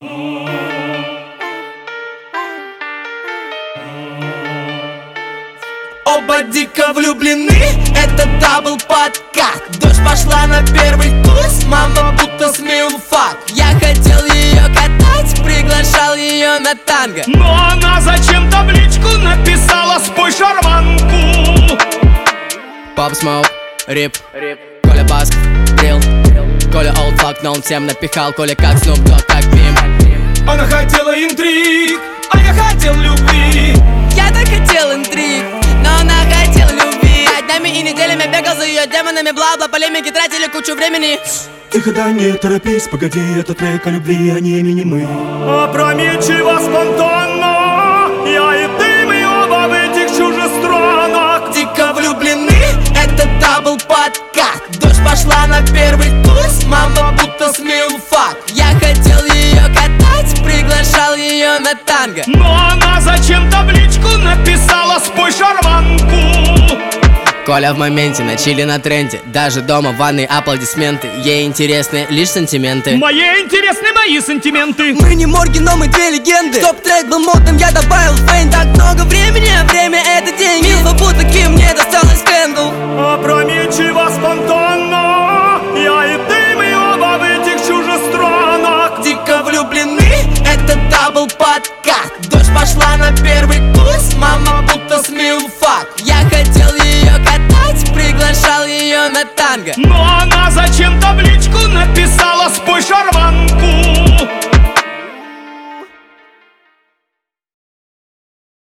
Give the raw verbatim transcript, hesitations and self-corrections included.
Оба дико влюблены, это дабл подкат. Дождь пошла на первый туз, мама будто смилфак. Я хотел ее катать, приглашал ее на танго, но она зачем табличку написала: спой шарманку. Pop Smoke, Рип, Коля Басков, Дрил, Коля олдфак, но он всем напихал. Коля как Снуп Дог, как Пим. Она хотела интриг, а я хотел любви. Я так хотел интриг, но она хотела любви. Днями и неделями бегал за ее демонами, бла-бла, полемики, тратили кучу времени. Тихо, да не торопись, погоди, это трек о любви, а не имени мы. Опрометчиво, спонтанно, я и ты, мы оба в этих чужестранах. Дико влюблены, это дабл подкат. Дождь пошла на первый туз, мама будто смилфак. Я хотел ее катать, приглашал ее на танго, но она зачем табличку написала: спой шарманку. Коля в моменте, на чили на тренде. Даже дома в ванной аплодисменты. Ей интересны лишь сантименты. Мои интересны мои сантименты. Мы не морги, но мы две легенды. Стоп трек был модным, я добавил фейн. Так много времени, а время это деньги. Милфа будто Ким, мне досталось скандал. Опрометчиво, спонтанно, я и ты, мы оба в этих чужестранах. Дико влюблены, это дабл подкат. Дождь пошла на первый